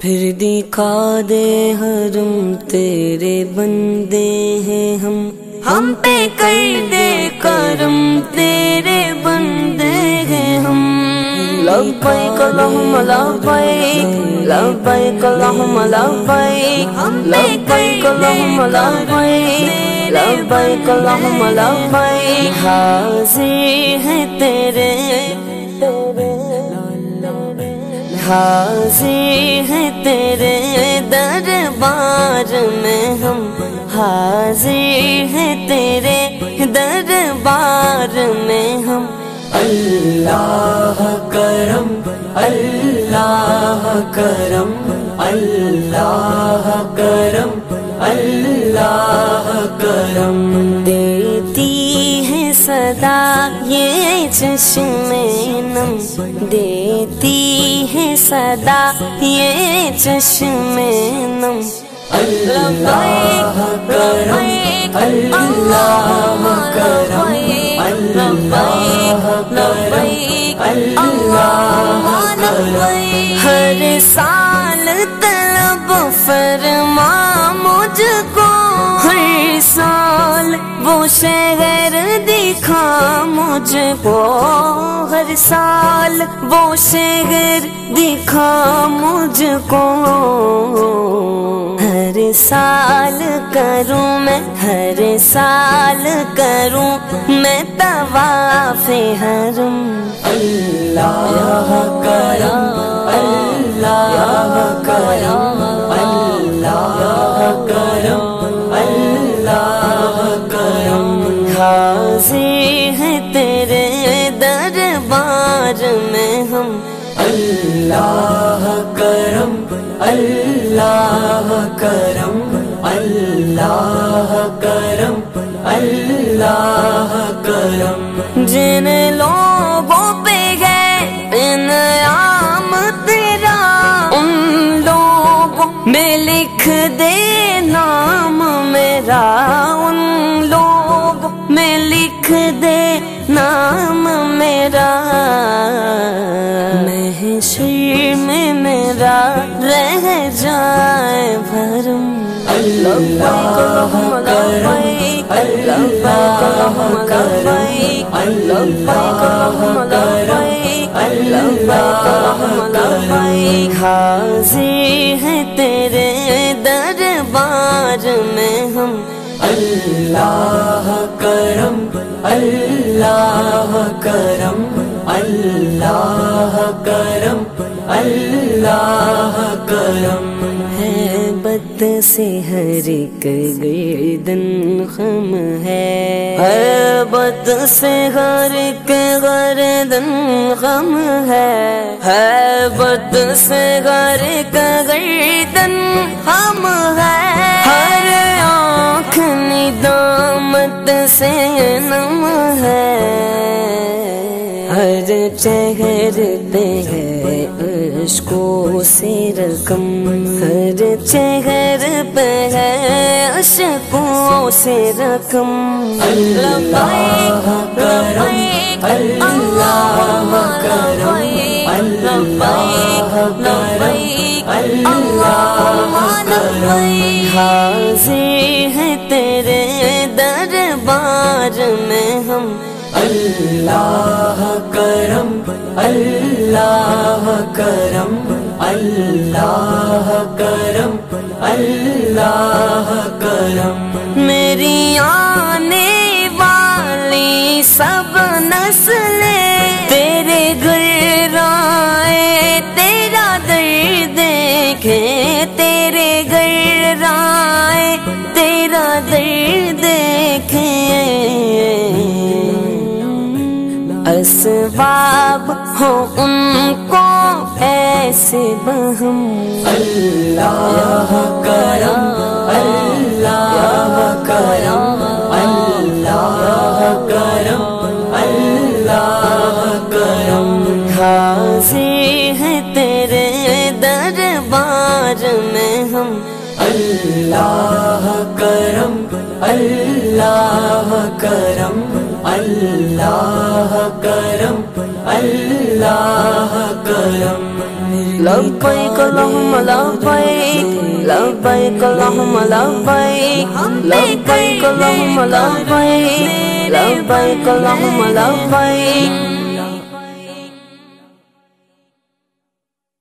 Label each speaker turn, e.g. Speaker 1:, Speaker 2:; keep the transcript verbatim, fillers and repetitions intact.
Speaker 1: پھر دکھا دے حرم تیرے بندے ہیں ہم، ہم پہ کر دے کرم تیرے بندے ہیں ہم۔ لبیک اللہم لبیک، لبیک اللہم لبیک، لبیک اللہم لبیک، لبیک اللہم لبیک۔ حاضر ہے تیرے حاضر ہے تیرے دربار میں ہم، حاضر ہے تیرے دربار میں ہم۔
Speaker 2: اللہ کرم اللہ کرم اللہ کرم اللہ کرم۔
Speaker 1: دیتی ہے صدا یہ چشم نم، دیتی ہے صدا یہ چشم نم۔
Speaker 2: اللہ کرم اللہ کرم اللہ کرم اللہ کرم۔
Speaker 1: ہر سال طلب فرما مجھ کو، ہر سال وہ شہر دکھا مجھ کو، ہر سال وہ شہر دکھا مجھ کو۔ ہر سال کروں میں، ہر سال کروں میں طواف حرم۔
Speaker 2: اللہ کرم اللہ کرم اللہ کرم اللہ کرم۔
Speaker 1: حاضر ہے تیرے دربار میں ہم،
Speaker 2: اللہ کرم اللہ کرم اللہ کرم اللہ کرم۔
Speaker 1: جن لوگوں پہ ہے انعام تیرا، ان لوگوں میں لکھ دے نام میرا، ان لوگوں میں لکھ دے نام میرا۔ محشر میں میرا رہ جائے بھرم۔
Speaker 2: اللہ کرم اللہ کرم اللہ کرم اللہ کرم۔
Speaker 1: حاضر ہے تیرے دربار میں ہم،
Speaker 2: اللہ کرم اللہ کرم اللہ کرم اللہ کرم۔
Speaker 1: ہے بد سے ہر ایک گردن خم ہے، ہے بد سے ہر ایک گردن خم ہے، ہے بد سے ہر ایک گردن خم ہے۔ ہر آنکھ ندامت سے نم ہے، ہر چہرے پہ ہے اشکوں سے رقم، ہر چہرے پہ ہے اشکوں سے رقم۔
Speaker 2: اللہ کرم اللہ کرم اللہ کرم اللہ کرم۔
Speaker 1: حاضر ہے تیرے دربار میں ہم،
Speaker 2: اللہ کرم اللہ کرم اللہ کرم اللہ کرم۔
Speaker 1: میری آنے والی سب نسلیں تیرے گھر آئے، تیرا درد دیکھے، تیرے گھر آئے تیرا درد دیکھے۔ اسباب ہو ان کو ایسے بہم،
Speaker 2: اللہ کرم اللہ کرم اللہ کرم اللہ کرم۔
Speaker 1: حاضر ہے تیرے دربار میں ہم،
Speaker 2: اللہ کرم اللہ کرم اللہ کرم اللہ کرم۔
Speaker 1: لبیک اللہم لبیک لبیک اللہم لبیک لبیک اللہم لبیک لبیک اللہم لبیک